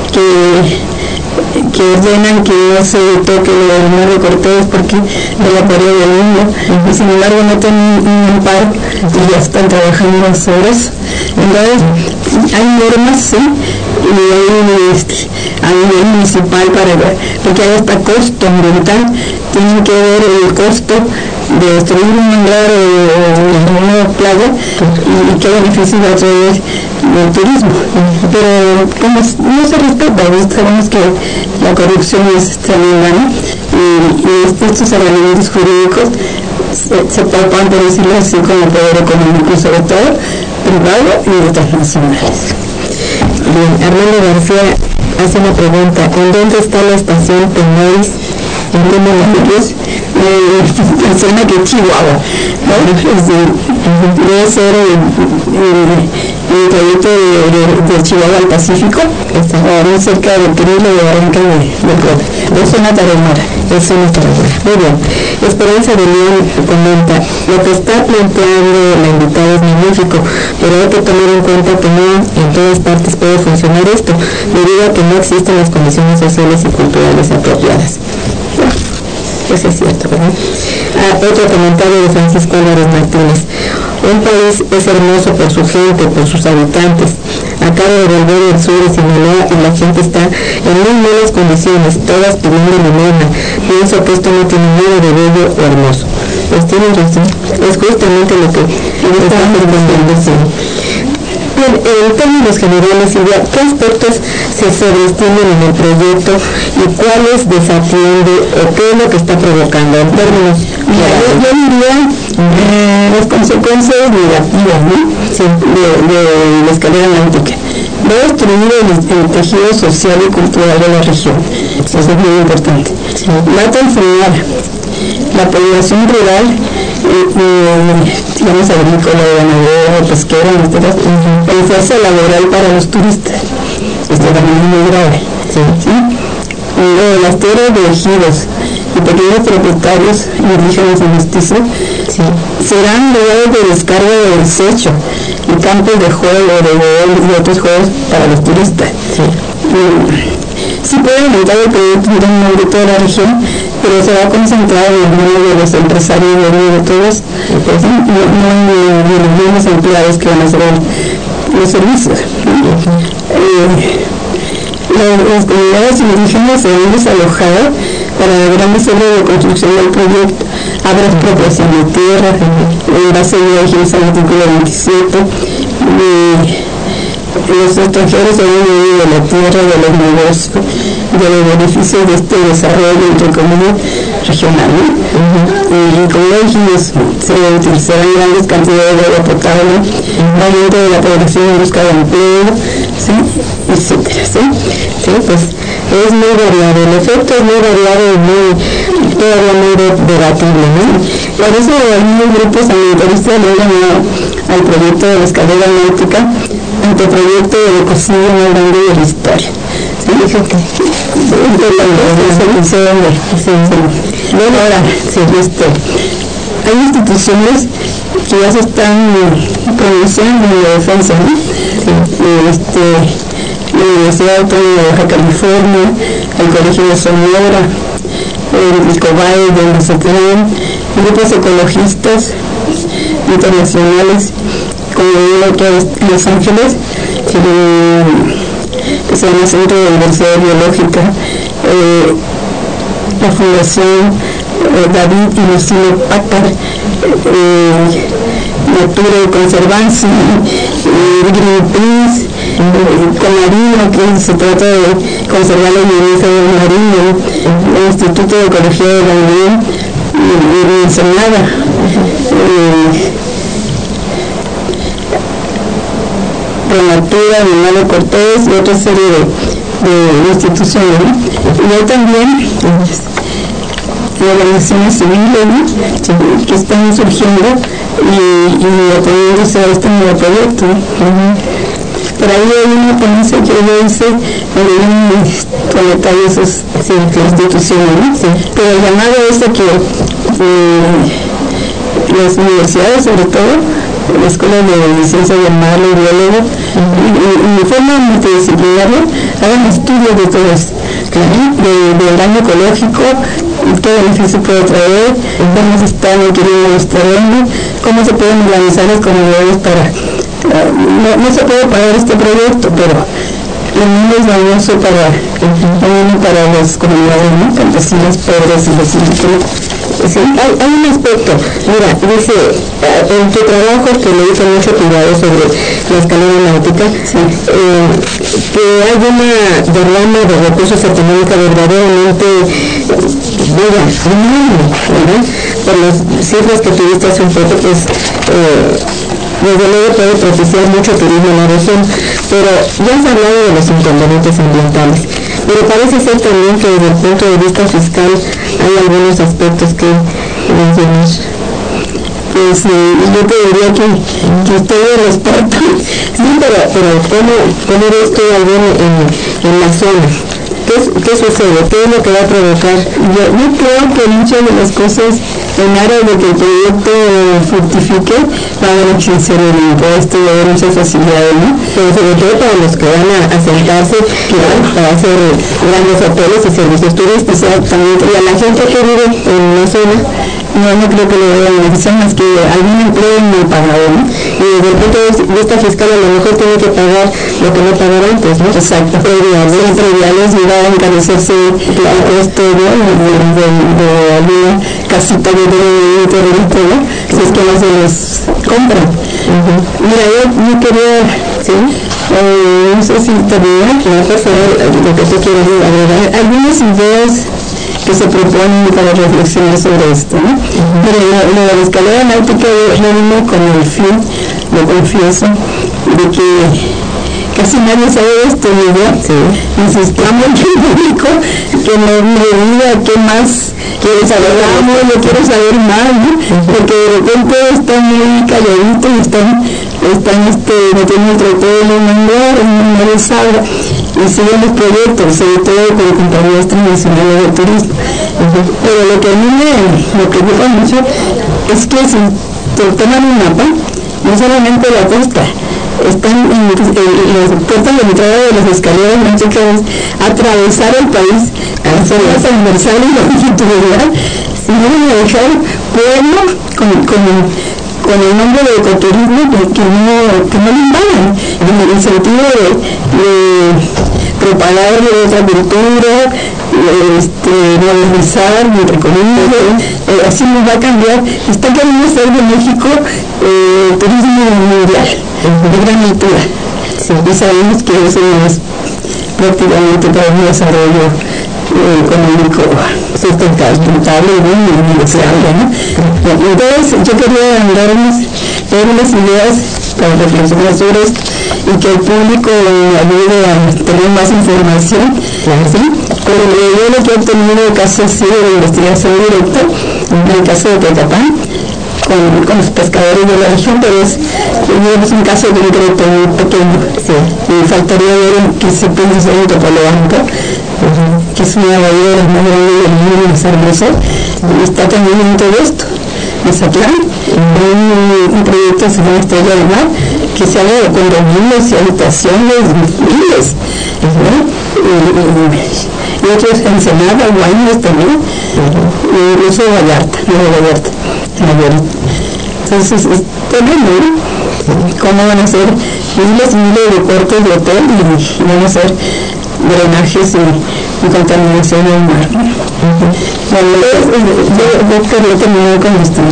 que ordenan que no se toque el mar de Cortés porque de la pared del mundo, y sin embargo no tienen un amparo y ya están trabajando sobre eso. Entonces hay normas, sí, y hay a nivel municipal porque hay hasta costo ambiental, tienen que ver el costo de destruir un manglar o una playa y qué beneficio va a traer del turismo. Pero como no se respeta, sabemos que la corrupción es tremenda, ¿no? Y estos ordenamientos jurídicos se topan, por decirlo así, con el poder económico, sobre todo privado y transnacionales. Bien, Armando García hace una pregunta: ¿en dónde está la estación Temoris? ¿En qué municipios? Menciona que Chihuahua, ¿no? Debe ser el trayecto de Chihuahua al Pacífico, muy cerca del Trilo de Barranca del Cobre. Es una tarahumara. Muy bien. Esperanza de León comenta: lo que está planteando la invitada es magnífico, pero hay que tener en cuenta que no en todas partes puede funcionar esto, debido a que no existen las condiciones sociales y culturales apropiadas. Eso es cierto, ¿verdad? Otro comentario de Francisco Álvarez Martínez: un país es hermoso por su gente, por sus habitantes. Acabo de volver del sur de Sinaloa y la gente está en muy malas condiciones, todas pidiendo limosna. Pienso que esto no tiene nada de bello o hermoso. Pues tienen razón, es justamente lo que estamos diciendo. Bien, en términos generales, Silvia, ¿qué aspectos se sobreestiman en el proyecto y cuáles desatiende o qué es lo que está provocando en términos generales? Yo diría Las consecuencias negativas, ¿no? Sí, de la escalera náutica. Va a destruir el tejido social y cultural de la región. Eso es muy importante. Sí. Va a transformar la población rural, digamos agrícola, ganadera, pesquera, en fuerza laboral para los turistas. Esto también es muy grave. Sí. ¿Sí? Las tierras de ejidos y pequeños propietarios indígenas y mestizos serán lugares de descarga de desecho y campos de juego, de golf y otros juegos para los turistas. Sí puede aumentar el Producto Interno Bruto de la región, pero se va a concentrar en el número de los empresarios de todos, pues, no en los mismos empleados que van a hacer los servicios. Las comunidades indígenas se han desalojado para la gran obra de construcción del proyecto. Habrá expropiación de tierra, en base a el artículo 27. Los extranjeros se han vivido de la tierra, de los negocios, de los beneficios de este desarrollo entre comunes regional. Y como ya dijimos, se utilizarán grandes cantidades de agua potable, aumento de la población en busca de empleo, ¿sí? Etcétera. ¿Sí? Sí, pues es muy variado, el efecto es muy variado y todavía muy debatible, ¿no? Por eso algunos grupos ambientalistas le han llamado al proyecto de la escalera náutica anteproyecto del ecocidio más grande de la historia. ¿Sí? Fíjate. Bueno, ahora, hay instituciones que ya se están pronunciando en la defensa, ¿no? La Universidad Autónoma de Baja California, el Colegio de Sonora, el COBAE de Mazatlán, grupos ecologistas internacionales como el otro de Los Ángeles, que se llama Centro de Diversidad Biológica, la Fundación David y Lucille Packard, Nature Conservancy, Greenpeace, Comarino, que se trata de conservar los mamíferos marinos, el Instituto de Ecología de la Unión y Ensenada, Natura, Animal Cortés y otra serie de instituciones, ¿no? Y hay también organizaciones civiles, ¿no? Que están surgiendo y apoyándose a este nuevo proyecto, ¿no? Por ahí hay una ponencia que yo hice donde vienen con detalle esas instituciones, ¿no? Sí. Pero el llamado es a que las universidades, sobre todo la Escuela de Ciencias de Mar y Biólogo, y de forma multidisciplinaria, hagan estudios de todo esto, del daño ecológico, qué beneficio puede traer, cómo se están adquiriendo los terrenos, cómo se pueden organizar las comunidades para... No se puede pagar este proyecto, pero lo mismo es dañoso para las comunidades, ¿no? Campesinas, pobres y vecinos. Sí, hay un aspecto, mira, dice, en tu trabajo que le hizo mucho cuidado sobre la escalera náutica, que hay una derrama de recursos económicos verdaderamente enorme, ¿verdad? Por las cifras que tuviste hace un poco, pues desde luego puede propiciar mucho turismo en la región, pero ya has hablado de los inconvenientes ambientales. Pero parece ser también que desde el punto de vista fiscal hay algunos aspectos que mencionar. Pues yo te diría que ustedes los partan. Sí, pero ¿cómo poner esto en la zona? ¿Qué sucede? ¿Qué es lo que va a provocar? Yo creo que muchas de las cosas en aras de que el proyecto fructifique va a haber exención del impuesto, va a haber muchas facilidades, ¿no? Pero sobre todo para los que van a asentarse, para hacer grandes hoteles y servicios turísticos. Exactamente. Y a la gente que vive en la zona, no creo que le vaya a beneficiar más que algún empleo mal pagado, ¿no? Y desde el punto de vista fiscal a lo mejor tiene que pagar lo que no pagaba antes, ¿no? Exacto. Prediales y va a encarecerse el costo de alguna casita de terrorista, ¿no? Si es que no se les compra. Mira, yo quería, no sé si terminar, por favor, lo que tú quieras agregar, algunas ideas que que se proponen para reflexionar sobre esto, ¿no? Pero la escalera náutica reúne con el fin, lo confieso, de que casi nadie sabe de esto, ¿no? Sí. Insistamos en el público que me diga qué más quiere saber, yo quiero saber más, ¿no? Porque de repente están muy calladitos y están metiendo el trotelo en un lugar, no les habla, y siguen los proyectos, sobre todo con compañías transnacionales de turismo. Pero lo que a mí me preocupa mucho es que si toman un mapa, no solamente la costa, están en las puertas de entrada de las escaleras náuticas, atravesar el país, hacer las transversales y longitudinal, si no van a dejar pueblo con el nombre de ecoturismo que no lo invadan, en el sentido de propagar otra cultura, modernizar, entre comillas, así nos va a cambiar. Está queriendo hacer de México turismo mundial, de gran altura. Sí. Y sabemos que eso no es prácticamente para un desarrollo económico sustentable y deseable, ¿no? Entonces yo quería dar unas ideas para reflexionar sobre esto y que el público ayude a tener más información, ¿sí? Pero yo lo que he obtenido el caso así de investigación directa, en el caso de Tecapán, con los pescadores de la región, pero es un caso concreto muy pequeño. Sí. Y faltaría ver que se piensa en Topolobampo, que es una bahía de las más grandes del mundo, en Sarnoso, y está también en todo esto. Mazatlán, un proyecto se llama Estrella del Mar, que se habla de condominios y habitaciones, miles, y otros Ensenada, Guaymas también, incluso Vallarta, entonces es tremendo, ¿no? ¿Cómo van a ser miles y miles de cuartos de hotel y van a ser drenajes y contaminación del mar, ¿no? Yo quería terminar con esto.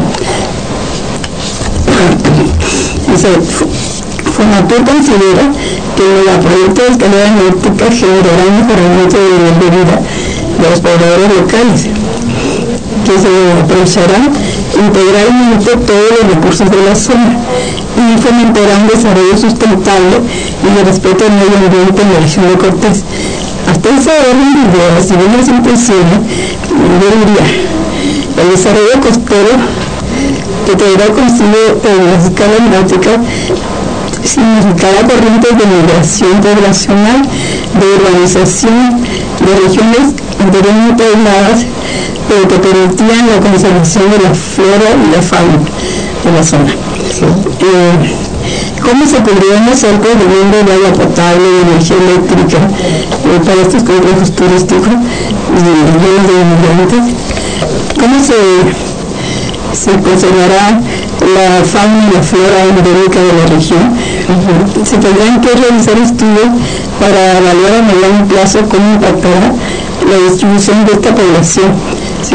Dice, Fonatur considera que el proyecto de escalera náutica generará un mejoramiento del nivel de vida de los pobladores locales, que se aprovecharán integralmente todos los recursos de la zona y fomentará un desarrollo sustentable y de respeto al medio ambiente en la región de Cortés. Hasta esa orden de ideas y buenas intenciones, yo diría, el desarrollo costero que traerá consigo la escala náutica significará corrientes de migración poblacional, de urbanización de regiones anteriormente aisladas, pero que permitían la conservación de la flora y la fauna de la zona. Sí. ¿Cómo se cubrirán los cercos de agua potable y energía eléctrica para estos complejos turísticos y millones de inmigrantes? ¿Cómo se conservará la fauna y la flora endémica de la región? Se tendrán que realizar estudios para evaluar a mediano plazo cómo impactará la distribución de esta población, ¿sí?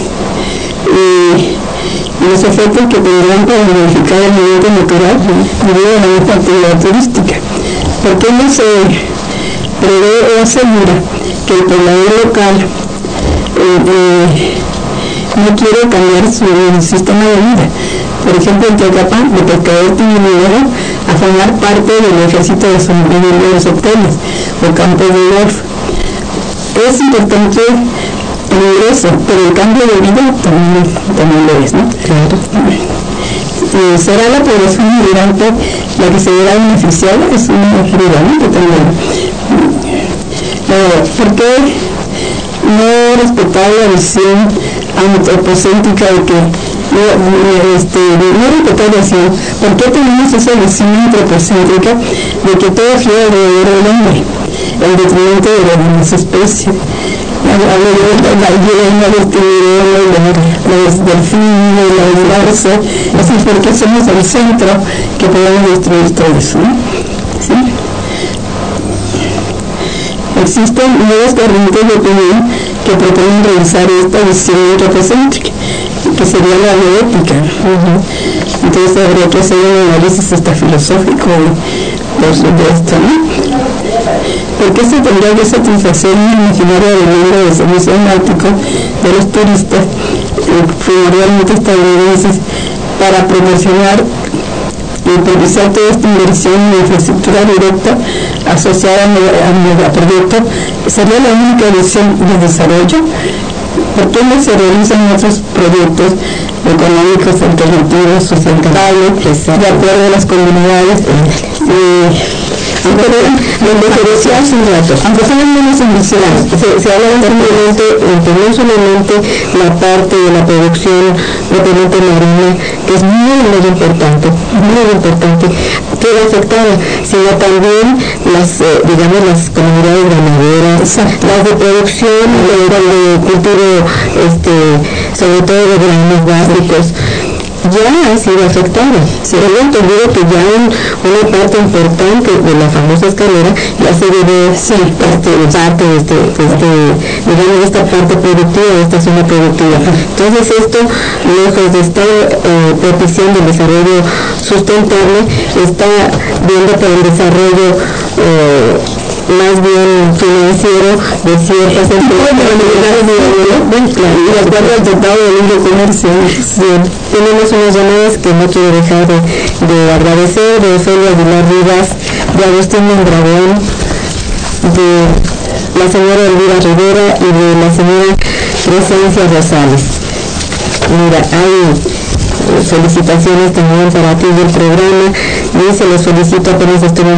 Y los efectos que tendrán para modificar el ambiente natural debido a la misma actividad turística. ¿Por qué no se prevé o asegura que el poblador local no quiere cambiar su sistema de vida? Por ejemplo, en Tecapán, de pescador tiene miedo a formar parte del ejército de sobrevivir de los hoteles o campos de golf. Es importante el ingreso, pero el cambio de vida también lo es, ¿no? Claro. ¿Será la población migrante la que se verá beneficiada? Es una duda, ¿no? También. ¿Por qué no respetar la visión antropocéntrica de que ¿por qué tenemos esa visión antropocéntrica de que todo gira alrededor del hombre, en detrimento de las demás especies? Hablo de la ballena, los tiburones, los delfines, la garza, así porque somos el centro que podemos destruir todo eso, ¿no? ¿Sí? Existen nuevas corrientes de opinión que proponen revisar esta visión antropocéntrica, que sería la bioética. Entonces habría que hacer un análisis hasta filosófico de esto, ¿no? porque se tendría que satisfacer una imaginaria demanda de servicio náutico de los turistas, primordialmente estadounidenses, para promocionar y priorizar toda esta inversión en infraestructura directa asociada al megaproyecto. Sería la única visión de desarrollo. ¿Por qué no se realizan otros proyectos económicos alternativos, sustentables, de acuerdo a las comunidades? Aunque son menos ambiciosos, se habla simplemente entre no solamente la parte de la producción propiamente marina, que es muy importante, queda afectada, sino también las comunidades ganaderas, las de producción, de cultivo, sobre todo de granos básicos, ya ha sido afectada. Tengo entendido que ya una parte importante de la famosa escalera ya se debe parte de esta parte productiva, de esta zona productiva. Entonces esto, lejos de estar propiciando el desarrollo sustentable, está viendo por el desarrollo más bien financiero de ciertas empresas y las guardas del Tratado de Libre Comercio. Tenemos unas llamadas que no quiero dejar de agradecer, de Ofelia Aguilar Rivas, de Agustín Mondragón, de la señora Elvira Rivera y de la señora Crescencia Rosales. Mira, hay felicitaciones también para ti del programa. Dice, los felicito, apenas estuve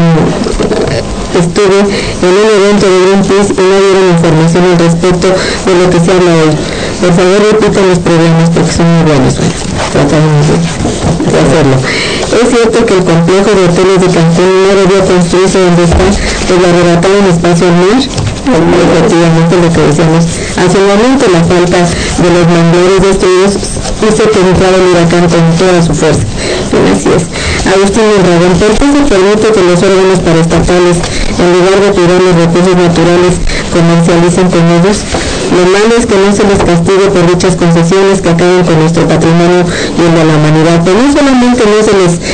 en un evento de Greenpeace y no dieron información al respecto de lo que se habla hoy. Por favor, repitan los programas porque son muy buenos. Bueno, tratamos de hacerlo. Es cierto que el complejo de hoteles de Cancún no debió construirse donde está, pues le arrebataron espacio al mar. Efectivamente, lo que decíamos hace un momento, la falta de los manglares destruidos hizo que entrara el huracán con toda su fuerza. Bueno, así es. Agustín Mondragón, ¿por qué se permite que los órganos paraestatales, en lugar de cuidar los recursos naturales, comercialicen con ellos? Lo malo es que no se les castigue por dichas concesiones que acaban con nuestro patrimonio y el de la humanidad. Pero no solamente no se les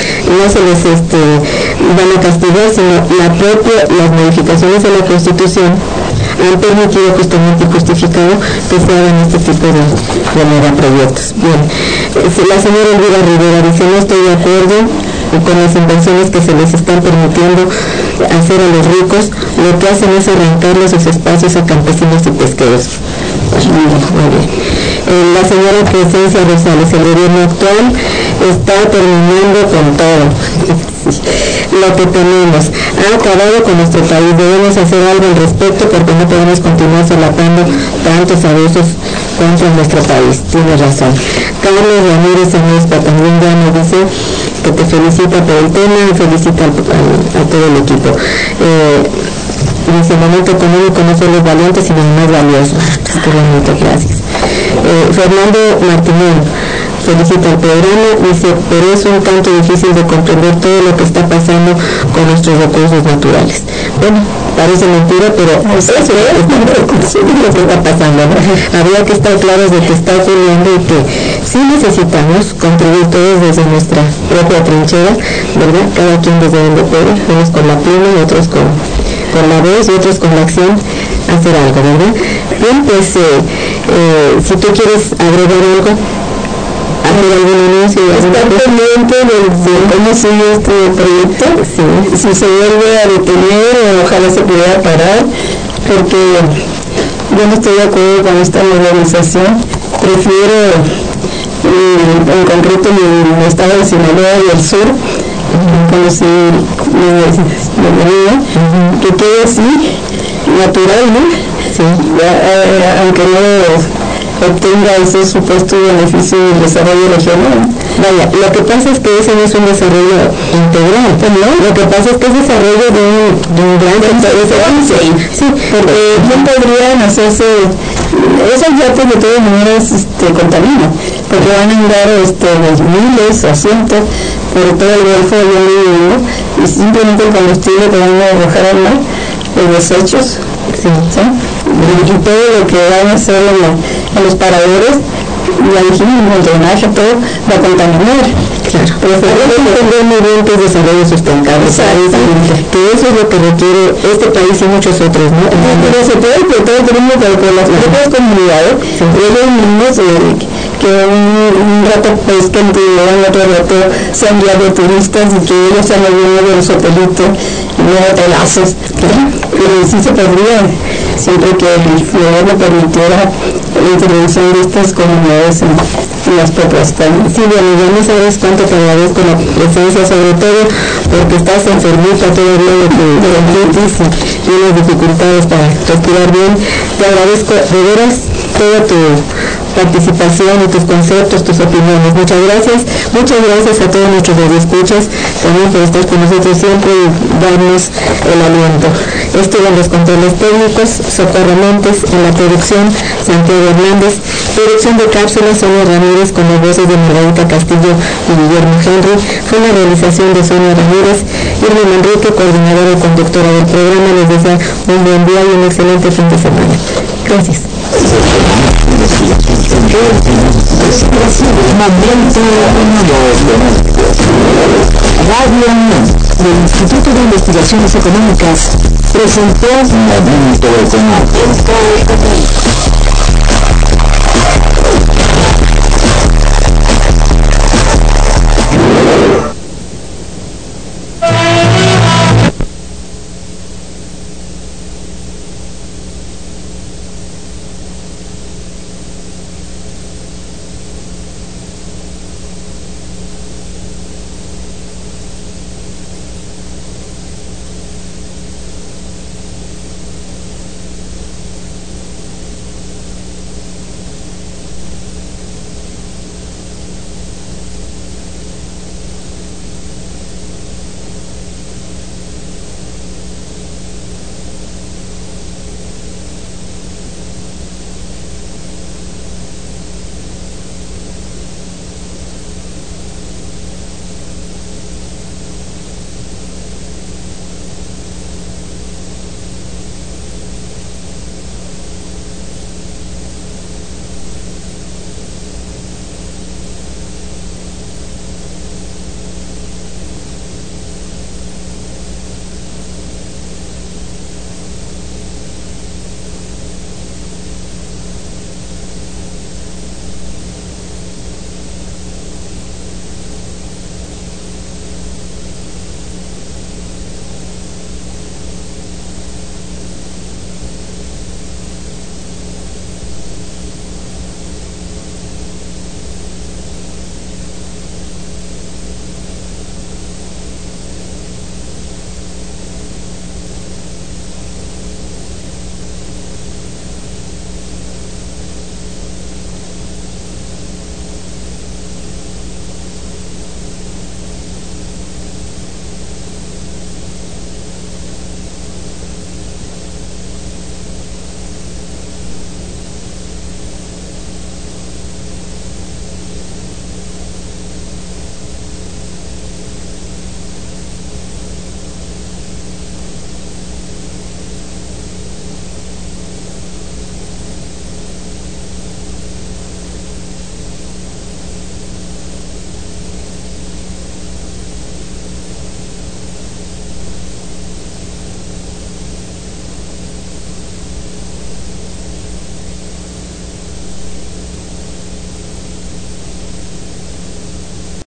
van a castigar, sino las modificaciones a la Constitución han permitido justamente y justificado que se hagan este tipo de megaproyectos. Bien, la señora Elvira Rivera dice, no estoy de acuerdo con las inversiones que se les están permitiendo hacer a los ricos. Lo que hacen es arrancarles sus espacios a campesinos y pesqueros. Muy bien. La señora Crescencia Rosales, el gobierno actual está terminando con todo lo que tenemos, ha acabado con nuestro país. Debemos hacer algo al respecto porque no podemos continuar solapando tantos abusos contra nuestro país. Tiene razón. Carlos Ramírez Anespa también ya nos dice que te felicita por el tema y felicita a todo el equipo. Dice, el momento económico no solo es valiente, sino más valioso. Qué bonito, gracias. Fernando Martínez felicita el programa, dice, pero es un tanto difícil de comprender todo lo que está pasando con nuestros recursos naturales. Bueno, parece mentira, pero eso es lo que está pasando, ¿no? Habría que estar claros de que está ocurriendo y que sí necesitamos contribuir todos desde nuestra propia trinchera, ¿verdad? Cada quien desde donde puede, unos con la pluma y otros con la voz y otros con la acción, hacer algo, ¿verdad? Bien, pues si tú quieres agregar algo, hacer algún anuncio, estar pendiente de cómo sigue este proyecto, si se vuelve a detener o ojalá se pudiera parar, porque yo no estoy de acuerdo con esta modernización. Prefiero en concreto en el estado de Sinaloa y el sur, como si que quede así natural, ¿no? Sí. Aunque no obtenga ese supuesto beneficio del desarrollo regional. Vaya, lo que pasa es que ese no es un desarrollo integral, ¿no? Lo que pasa es que es desarrollo de un gran sector. Sí, porque bien podrían hacerse esos yates de todas maneras contaminan, porque van a andar miles o cientos por todo el Golfo de México y simplemente el combustible que van a arrojar al mar, los desechos, y todo lo que van a hacer en los paradores, ya dijimos, el drenaje, todo va a contaminar. Claro. pero hay que entender muy bien que es desarrollo sustentable, que eso es lo que requiere este país y muchos otros, ¿no? Pero se puede explotar el turismo por las propias comunidades, ellos mismos que un rato pescan, que otro rato se han guiado turistas y que ellos se han ayudado de los hotelitos y no hotelazos, pero sí se podría, siempre que el gobierno permitiera la intervención de estas comunidades en las propuestas. Sí, bueno, ya no sabes cuánto te agradezco la presencia, sobre todo porque estás enfermita todavía de bronquitis y unas dificultades para respirar bien. Te agradezco de veras toda tu participación y tus conceptos, tus opiniones. Muchas gracias a todos nuestros radioescuchas también por estar con nosotros siempre y darnos el aliento. Estuvieron los controles técnicos, Socorro Montes, en la producción Santiago Hernández, producción de cápsulas Sonia Ramírez con las voces de Margarita Castillo y Guillermo Henry. Fue una realización de Sonia Ramírez. Irma Manrique, coordinadora y conductora del programa, les desea un buen día y un excelente fin de semana. Gracias. Radio UNAM, del Instituto de Investigaciones Económicas, presentó Momento Económico.